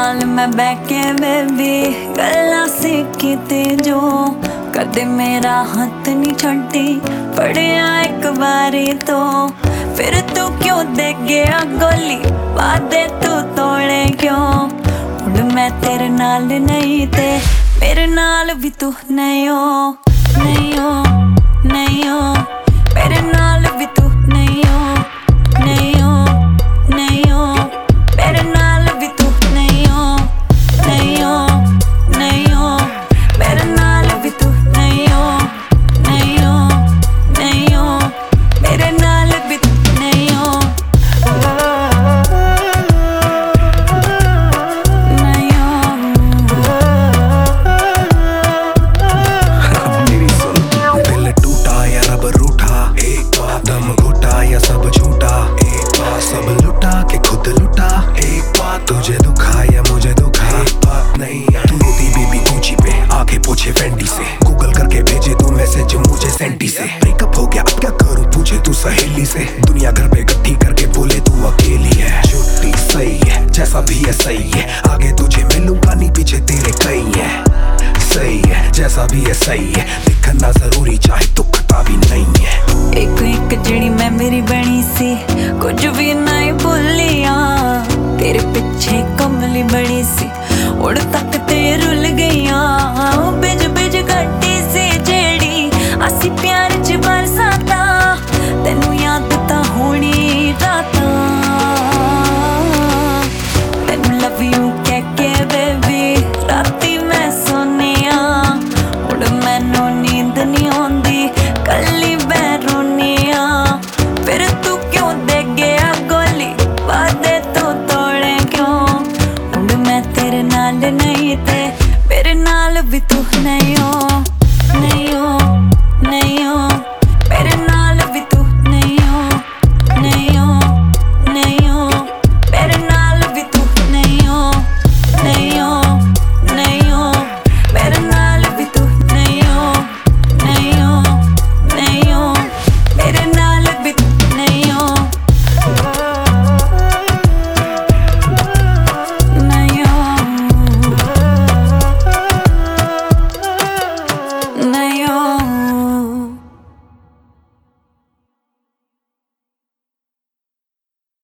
नाल मैं बैके बेबी गल्लां सीखी ते जो कदे मेरा हाथ नहीं छड्डी पड़िया एक बारी तो फिर तू क्यों दे गया गोली वादे तू तोड़े क्यों हुण मैं तेरे नाल नहीं ते मेरे नाल भी तू नहीं हो नहीं हो नहीं हो मेरे नाल भी तू नहीं हो नहीं हो नहीं हो मेरे नाल भी तू नहीं हो नहीं हो नहीं हो मेरे नाल भी तू नहीं हो नहीं हो नहीं हो मेरे नाल भी तू नहीं हो नहीं हो। मेरी सुन, दिल टूटा या रब रूठा, एक बार दम घुटा या सब झूठा, एक बार सब लुटा के खुद लुटा, एक बार तुझे दुखा या मुझे दुखा, एक बात नहीं तू रोती बेबी ऊंची पे आके पूछे फेंडी से, गूगल करके भेजे तू मैसेज मुझे सेंटी से, ब्रेकअप हो गया अब क्या करूं पूछे तू सहेली से, दुनिया घर पे इकट्ठी करके बोले तू अकेली है, छुट्टी सही है जैसा भी है सही है, आगे तुझे मिलूंगा नहीं पीछे तेरे कई है, सही है जैसा भी है सही है, दिखना जरूरी चाहे दुखता भी नहीं है। एक एक जड़ी मैं मेरी बनी सी कुछ भी नहीं भूलिया तेरे पीछे कमली बड़ी सी उड़ तक ते रुल गईया बिज बिज गड्डी सी जेड़ी असी प्यार च बरसाता तेनू याद ता होनी राता तेनू लव यू कह के बेबी राती मैं सोनिया उड़ मैनू नींद नहीं आउंदी कल्ली बैरोनिया फिर तू क्यों दे गया गोली वादे तू तोड़े क्यों हुण मैं तेरे नाल नहीं ते मेरे नाल भी तू नहीं हो।